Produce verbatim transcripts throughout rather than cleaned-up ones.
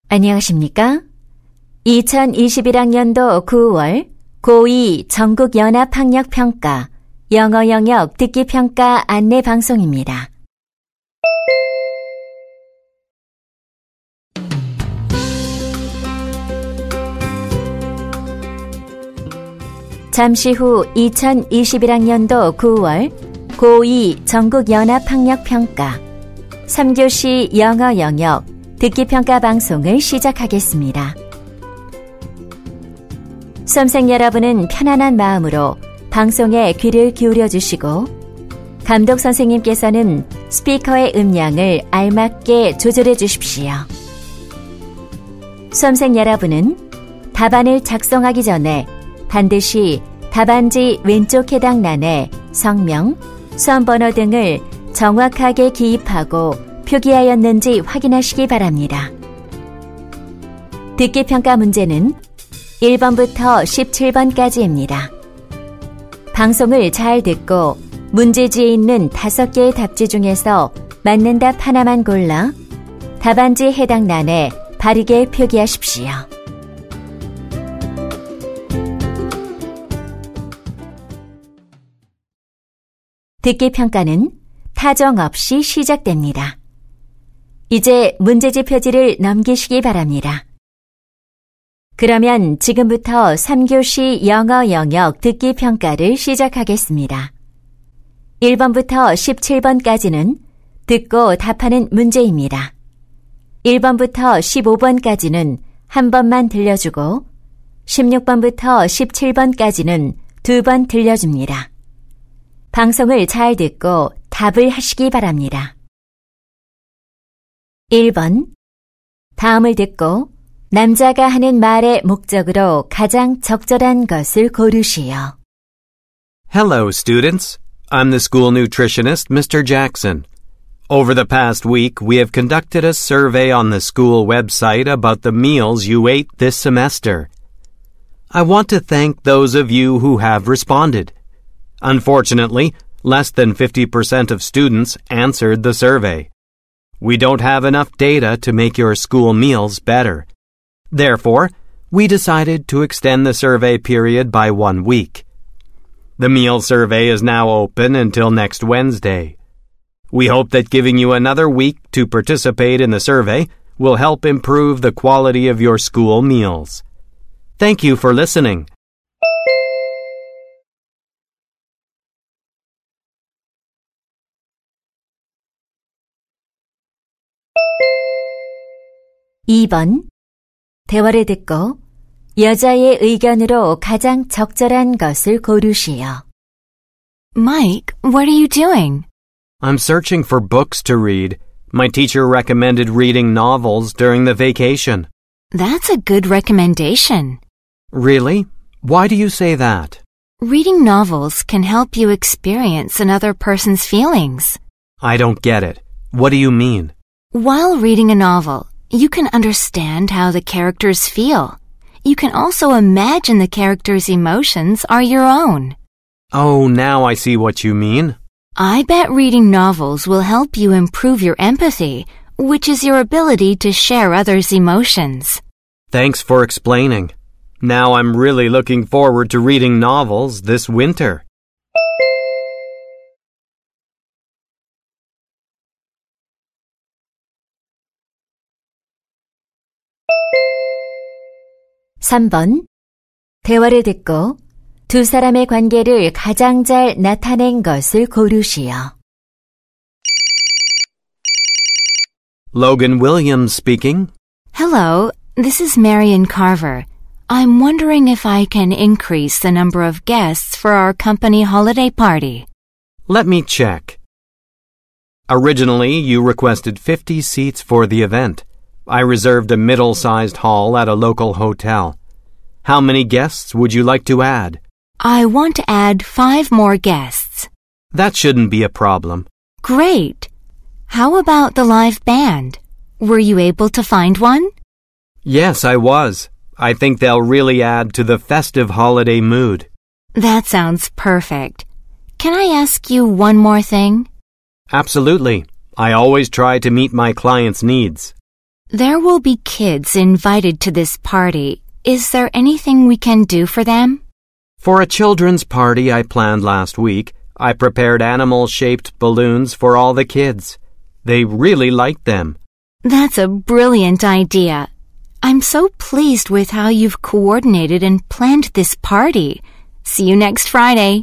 안녕하십니까? 이천이십일 학년도 구월 고이 전국연합학력평가 영어 영역 듣기평가 안내 방송입니다. 잠시 후 이천이십일 학년도 구월 고이 전국연합학력평가 삼 교시 영어 영역 듣기평가 방송을 시작하겠습니다. 수험생 여러분은 편안한 마음으로 방송에 귀를 기울여 주시고 감독 선생님께서는 스피커의 음량을 알맞게 조절해 주십시오. 수험생 여러분은 답안을 작성하기 전에 반드시 답안지 왼쪽 해당란에 성명, 수험번호 등을 정확하게 기입하고 표기하였는지 확인하시기 바랍니다. 듣기평가 문제는 일 번부터 십칠 번까지입니다. 방송을 잘 듣고 문제지에 있는 다섯 개의 답지 중에서 맞는 답 하나만 골라 답안지 해당란에 바르게 표기하십시오. 듣기평가는 타정 없이 시작됩니다. 이제 문제지 표지를 넘기시기 바랍니다. 그러면 지금부터 삼 교시 영어 영역 듣기평가를 시작하겠습니다. 일 번부터 십칠 번까지는 듣고 답하는 문제입니다. 일 번부터 십오 번까지는 한 번만 들려주고 십육 번부터 십칠 번까지는 두 번 들려줍니다. 방송을 잘 듣고 답을 하시기 바랍니다. 일 번. 다음을 듣고 남자가 하는 말의 목적으로 가장 적절한 것을 고르시오. Hello, students. I'm the school nutritionist, Mister Jackson. Over the past week, we have conducted a survey on the school website about the meals you ate this semester. I want to thank those of you who have responded. Unfortunately, less than fifty percent of students answered the survey. We don't have enough data to make your school meals better. Therefore, we decided to extend the survey period by one week. The meal survey is now open until next Wednesday. We hope that giving you another week to participate in the survey will help improve the quality of your school meals. Thank you for listening. 이 번. 대화를 듣고 여자의 의견으로 가장 적절한 것을 고르시오. Mike, what are you doing? I'm searching for books to read. My teacher recommended reading novels during the vacation. That's a good recommendation. Really? Why do you say that? Reading novels can help you experience another person's feelings. I don't get it. What do you mean? While reading a novel, you can understand how the characters feel. You can also imagine the characters' emotions are your own. Oh, now I see what you mean. I bet reading novels will help you improve your empathy, which is your ability to share others' emotions. Thanks for explaining. Now I'm really looking forward to reading novels this winter. 삼 번. 대화를 듣고 두 사람의 관계를 가장 잘 나타낸 것을 고르시오. Logan Williams speaking. Hello, this is Marion Carver. I'm wondering if I can increase the number of guests for our company holiday party. Let me check. Originally, you requested fifty seats for the event. I reserved a middle-sized hall at a local hotel. How many guests would you like to add? I want to add five more guests. That shouldn't be a problem. Great. How about the live band? Were you able to find one? Yes, I was. I think they'll really add to the festive holiday mood. That sounds perfect. Can I ask you one more thing? Absolutely. I always try to meet my clients' needs. There will be kids invited to this party. Is there anything we can do for them? For a children's party I planned last week, I prepared animal-shaped balloons for all the kids. They really liked them. That's a brilliant idea. I'm so pleased with how you've coordinated and planned this party. See you next Friday.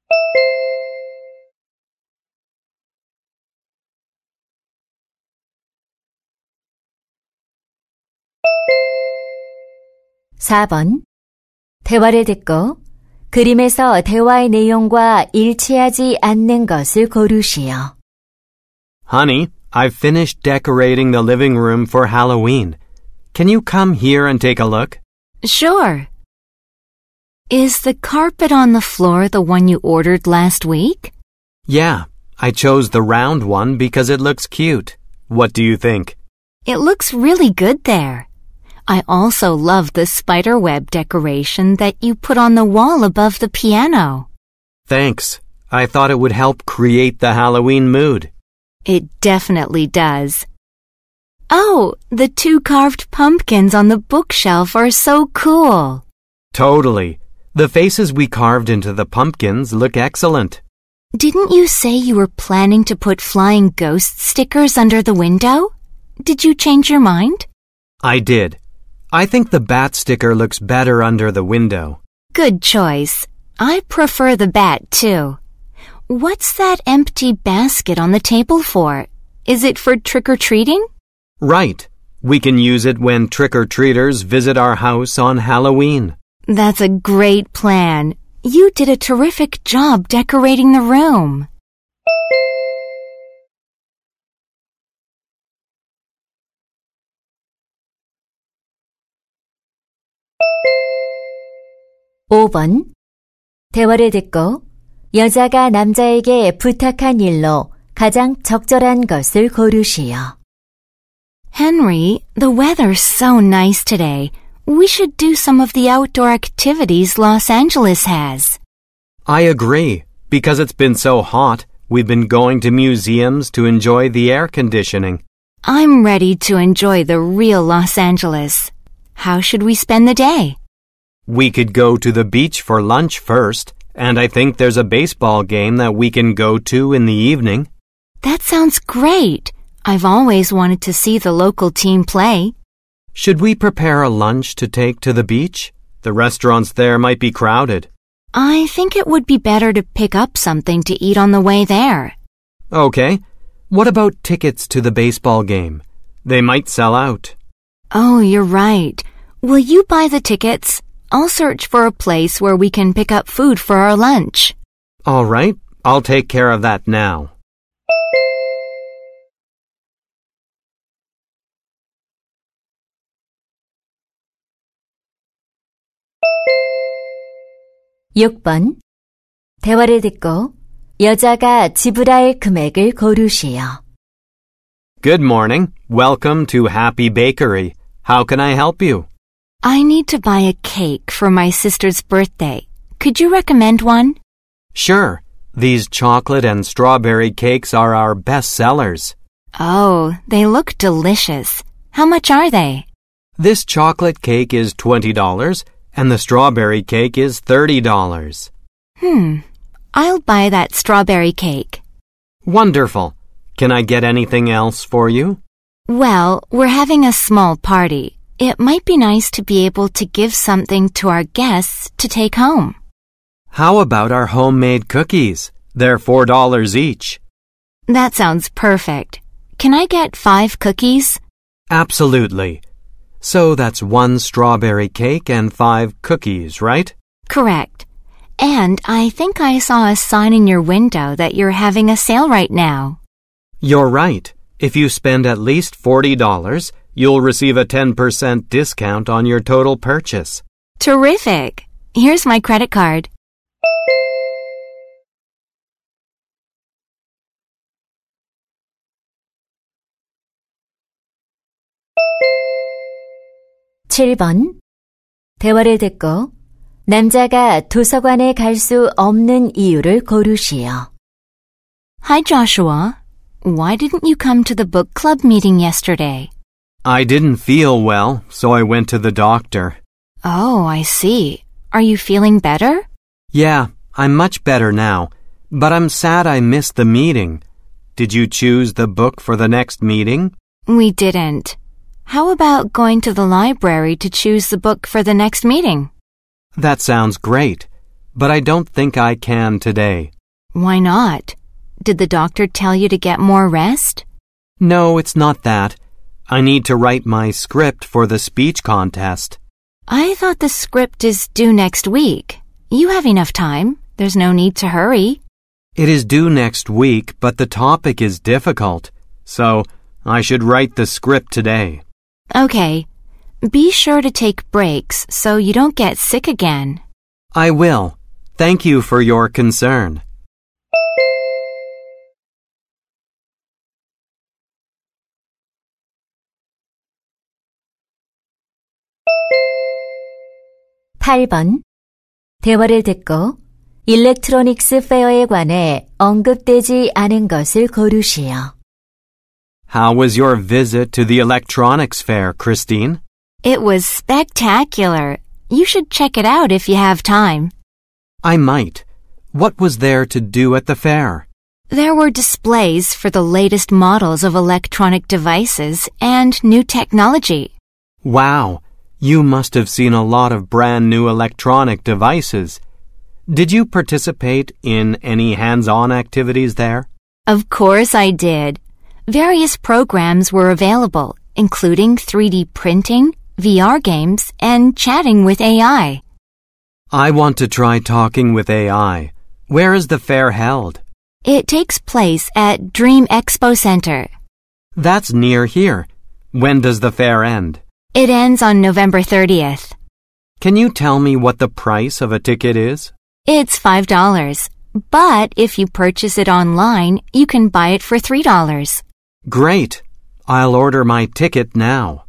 사 번. 대화를 듣고 그림에서 대화의 내용과 일치하지 않는 것을 고르시오. Honey, I've finished decorating the living room for Halloween. Can you come here and take a look? Sure. Is the carpet on the floor the one you ordered last week? Yeah, I chose the round one because it looks cute. What do you think? It looks really good there. I also love the spiderweb decoration that you put on the wall above the piano. Thanks. I thought it would help create the Halloween mood. It definitely does. Oh, the two carved pumpkins on the bookshelf are so cool. Totally. The faces we carved into the pumpkins look excellent. Didn't you say you were planning to put flying ghost stickers under the window? Did you change your mind? I did. I think the bat sticker looks better under the window. Good choice. I prefer the bat too. What's that empty basket on the table for? Is it for trick-or-treating? Right. We can use it when trick-or-treaters visit our house on Halloween. That's a great plan. You did a terrific job decorating the room. 오 번. 대화를 듣고 여자가 남자에게 부탁한 일로 가장 적절한 것을 고르시오. Henry, the weather's so nice today. We should do some of the outdoor activities Los Angeles has. I agree. Because it's been so hot, we've been going to museums to enjoy the air conditioning. I'm ready to enjoy the real Los Angeles. How should we spend the day? We could go to the beach for lunch first, and I think there's a baseball game that we can go to in the evening. That sounds great. I've always wanted to see the local team play. Should we prepare a lunch to take to the beach? The restaurants there might be crowded. I think it would be better to pick up something to eat on the way there. Okay. What about tickets to the baseball game? They might sell out. Oh, you're right. Will you buy the tickets? I'll search for a place where we can pick up food for our lunch. All right. I'll take care of that now. 육 번. 대화를 듣고 여자가 지불할 금액을 고르시오. Good morning. Welcome to Happy Bakery. How can I help you? I need to buy a cake for my sister's birthday. Could you recommend one? Sure. These chocolate and strawberry cakes are our best sellers. Oh, they look delicious. How much are they? This chocolate cake is twenty dollars and the strawberry cake is thirty dollars. Hmm. I'll buy that strawberry cake. Wonderful. Can I get anything else for you? Well, we're having a small party. It might be nice to be able to give something to our guests to take home. How about our homemade cookies? They're four dollars each. That sounds perfect. Can I get five cookies? Absolutely. So that's one strawberry cake and five cookies, right? Correct. And I think I saw a sign in your window that you're having a sale right now. You're right. If you spend at least forty dollars, you'll receive a ten percent discount on your total purchase. Terrific. Here's my credit card. 칠 번. 대화를 듣고 남자가 도서관에 갈 수 없는 이유를 고르시오. Hi, Joshua. Why didn't you come to the book club meeting yesterday? I didn't feel well, so I went to the doctor. Oh, I see. Are you feeling better? Yeah, I'm much better now, but I'm sad I missed the meeting. Did you choose the book for the next meeting? We didn't. How about going to the library to choose the book for the next meeting? That sounds great, but I don't think I can today. Why not? Did the doctor tell you to get more rest? No, it's not that. I need to write my script for the speech contest. I thought the script is due next week. You have enough time. There's no need to hurry. It is due next week, but the topic is difficult, so I should write the script today. Okay. Be sure to take breaks so you don't get sick again. I will. Thank you for your concern. 팔 번. 대화를 듣고 일렉트로닉스 페어에 관해 언급되지 않은 것을 고르시오. How was your visit to the electronics fair, Christine? It was spectacular. You should check it out if you have time. I might. What was there to do at the fair? There were displays for the latest models of electronic devices and new technology. Wow, you must have seen a lot of brand new electronic devices. Did you participate in any hands-on activities there? Of course I did. Various programs were available, including three D printing, V R games, and chatting with A I. I want to try talking with A I. Where is the fair held? It takes place at Dream Expo Center. That's near here. When does the fair end? It ends on November thirtieth. Can you tell me what the price of a ticket is? It's five dollars, but if you purchase it online, you can buy it for three dollars. Great. I'll order my ticket now.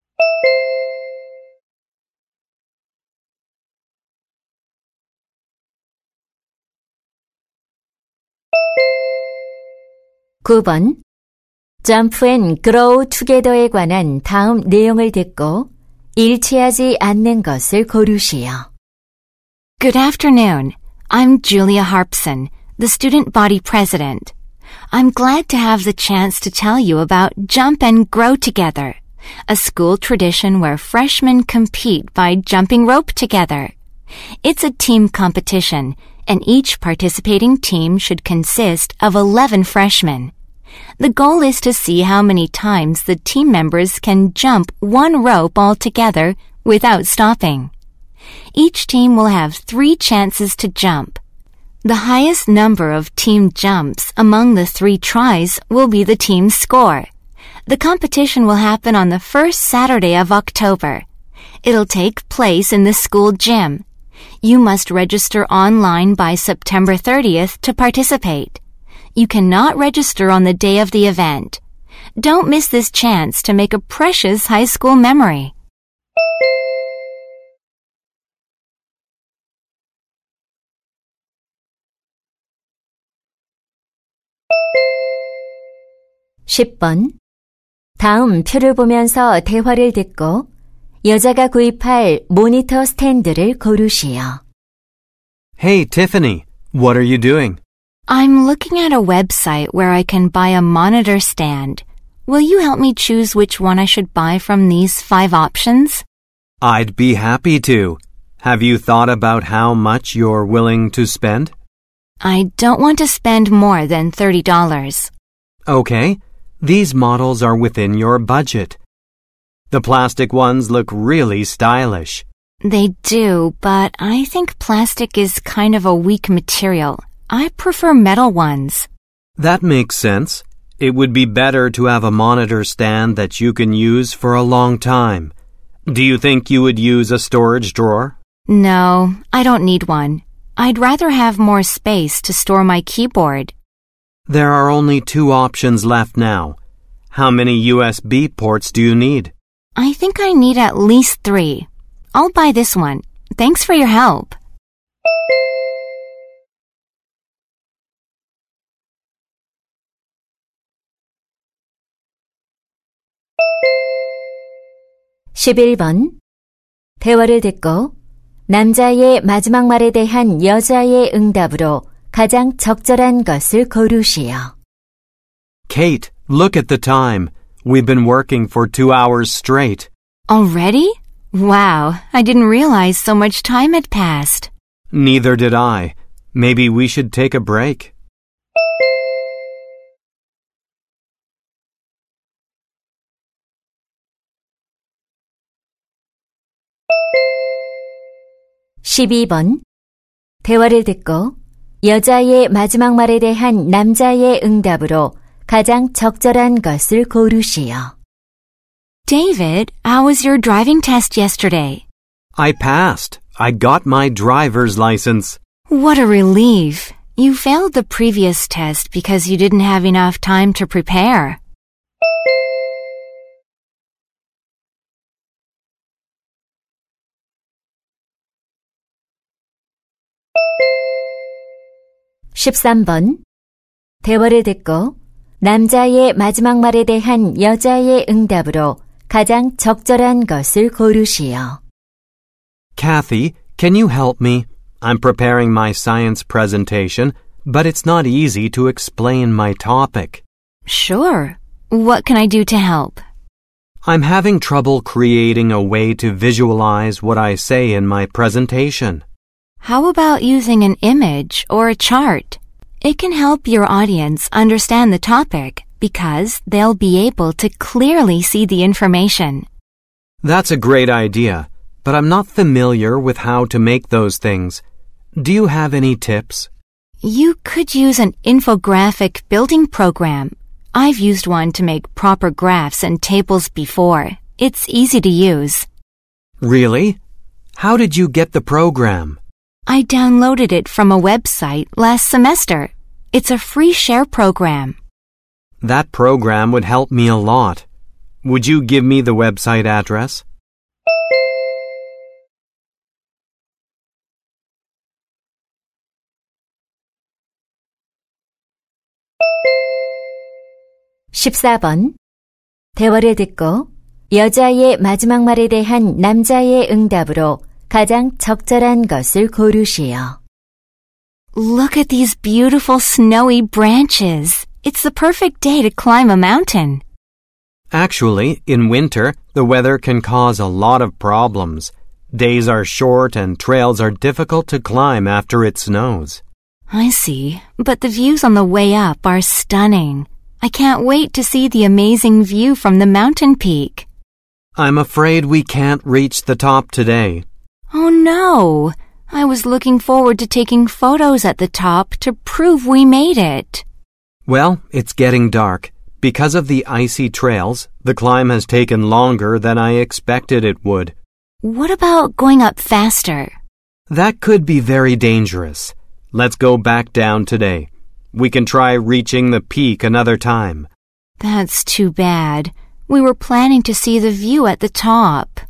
구 번. Jump and Grow Together에 관한 다음 내용을 듣고 일치하지 않는 것을 고르시오. Good afternoon. I'm Julia Harpson, the student body president. I'm glad to have the chance to tell you about Jump and Grow Together, a school tradition where freshmen compete by jumping rope together. It's a team competition, and each participating team should consist of eleven freshmen. The goal is to see how many times the team members can jump one rope all together without stopping. Each team will have three chances to jump. The highest number of team jumps among the three tries will be the team's score. The competition will happen on the first Saturday of October. It'll take place in the school gym. You must register online by September thirtieth to participate. You cannot register on the day of the event. Don't miss this chance to make a precious high school memory. 십 번. 다음 표를 보면서 대화를 듣고 여자가 구입할 모니터 스탠드를 고르시오. Hey, Tiffany, what are you doing? I'm looking at a website where I can buy a monitor stand. Will you help me choose which one I should buy from these five options? I'd be happy to. Have you thought about how much you're willing to spend? I don't want to spend more than thirty dollars. Okay, these models are within your budget. The plastic ones look really stylish. They do, but I think plastic is kind of a weak material. I prefer metal ones. That makes sense. It would be better to have a monitor stand that you can use for a long time. Do you think you would use a storage drawer? No, I don't need one. I'd rather have more space to store my keyboard. There are only two options left now. How many U S B ports do you need? I think I need at least three. I'll buy this one. Thanks for your help. 십일 번. 대화를 듣고 남자의 마지막 말에 대한 여자의 응답으로 가장 적절한 것을 고르시오. Kate, look at the time. We've been working for two hours straight. Already? Wow, I didn't realize so much time had passed. Neither did I. Maybe we should take a break. 십이 번. 대화를 듣고 여자의 마지막 말에 대한 남자의 응답으로 가장 적절한 것을 고르시오. David, how was your driving test yesterday? I passed. I got my driver's license. What a relief. You failed the previous test because you didn't have enough time to prepare. 십삼 번. 대화를 듣고 남자의 마지막 말에 대한 여자의 응답으로 가장 적절한 것을 고르시오. Kathy, can you help me? I'm preparing my science presentation, but it's not easy to explain my topic. Sure. What can I do to help? I'm having trouble creating a way to visualize what I say in my presentation. How about using an image or a chart? It can help your audience understand the topic because they'll be able to clearly see the information. That's a great idea, but I'm not familiar with how to make those things. Do you have any tips? You could use an infographic building program. I've used one to make proper graphs and tables before. It's easy to use. Really? How did you get the program? I downloaded it from a website last semester. It's a free share program. That program would help me a lot. Would you give me the website address? 십사 번. 대화를 듣고 여자의 마지막 말에 대한 남자의 응답으로 가장 적절한 것을 고르시오. Look at these beautiful snowy branches. It's the perfect day to climb a mountain. Actually, in winter, the weather can cause a lot of problems. Days are short and trails are difficult to climb after it snows. I see, but the views on the way up are stunning. I can't wait to see the amazing view from the mountain peak. I'm afraid we can't reach the top today. Oh no! I was looking forward to taking photos at the top to prove we made it. Well, it's getting dark. Because of the icy trails, the climb has taken longer than I expected it would. What about going up faster? That could be very dangerous. Let's go back down today. We can try reaching the peak another time. That's too bad. We were planning to see the view at the top.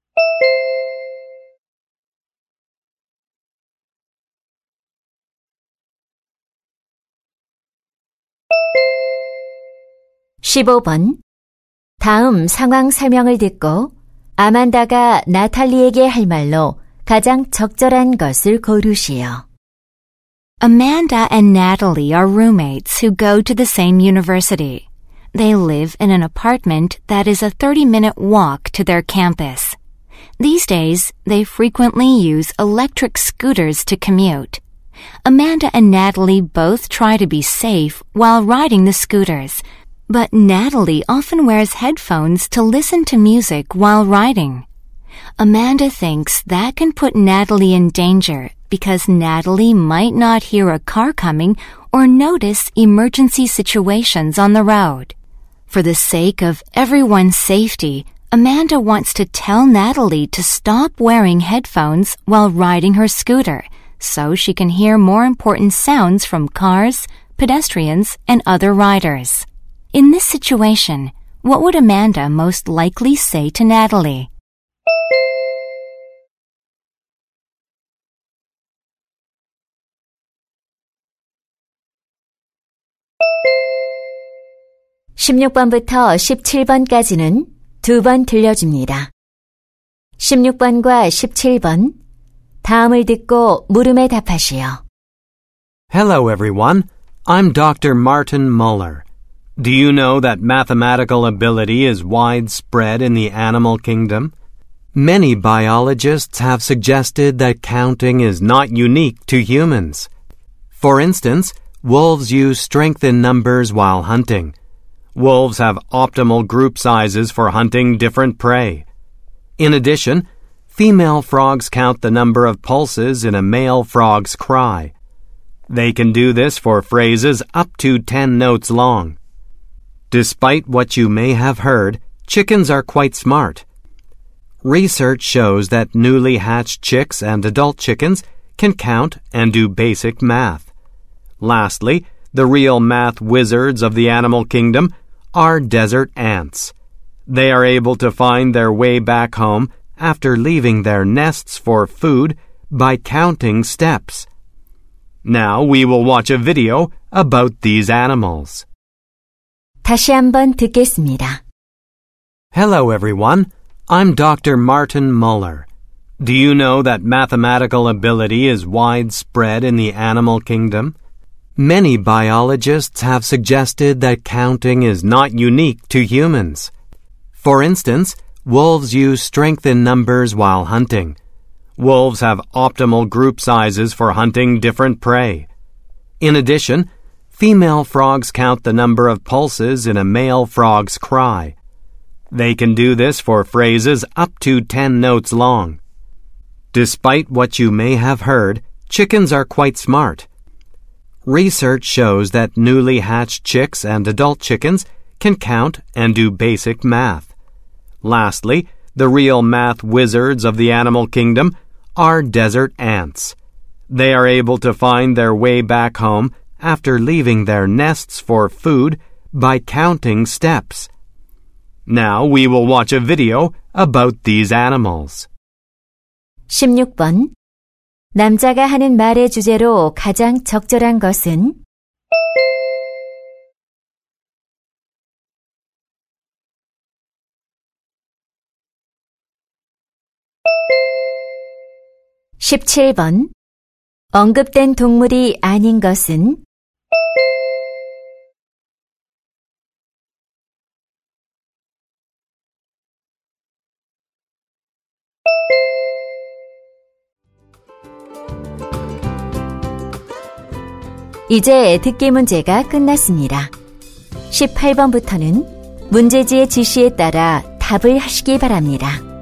십오 번. 다음 상황 설명을 듣고 아만다가 나탈리에게 할 말로 가장 적절한 것을 고르시오. Amanda and Natalie are roommates who go to the same university. They live in an apartment that is a thirty-minute walk to their campus. These days, they frequently use electric scooters to commute. Amanda and Natalie both try to be safe while riding the scooters, but Natalie often wears headphones to listen to music while riding. Amanda thinks that can put Natalie in danger because Natalie might not hear a car coming or notice emergency situations on the road. For the sake of everyone's safety, Amanda wants to tell Natalie to stop wearing headphones while riding her scooter so she can hear more important sounds from cars, pedestrians, and other riders. In this situation, what would Amanda most likely say to Natalie? 십육 번부터 십칠 번까지는 두 번 들려줍니다. 십육 번과 십칠 번 다음을 듣고 물음에 답하시오. Hello, everyone. I'm Doctor Martin Muller. Do you know that mathematical ability is widespread in the animal kingdom? Many biologists have suggested that counting is not unique to humans. For instance, wolves use strength in numbers while hunting. Wolves have optimal group sizes for hunting different prey. In addition, female frogs count the number of pulses in a male frog's cry. They can do this for phrases up to ten notes long. Despite what you may have heard, chickens are quite smart. Research shows that newly hatched chicks and adult chickens can count and do basic math. Lastly, the real math wizards of the animal kingdom are desert ants. They are able to find their way back home after leaving their nests for food by counting steps. Now we will watch a video about these animals. 다시 한번 듣겠습니다. Hello, everyone. I'm Doctor Martin Muller. Do you know that mathematical ability is widespread in the animal kingdom? Many biologists have suggested that counting is not unique to humans. For instance, wolves use strength in numbers while hunting. Wolves have optimal group sizes for hunting different prey. In addition, female frogs count the number of pulses in a male frog's cry. They can do this for phrases up to ten notes long. Despite what you may have heard, chickens are quite smart. Research shows that newly hatched chicks and adult chickens can count and do basic math. Lastly, the real math wizards of the animal kingdom are desert ants. They are able to find their way back home after leaving their nests for food by counting steps. Now we will watch a video about these animals. 십육 번 남자가 하는 말의 주제로 가장 적절한 것은? 십칠 번 언급된 동물이 아닌 것은? 이제 듣기 문제가 끝났습니다. 십팔 번부터는 문제지의 지시에 따라 답을 하시기 바랍니다.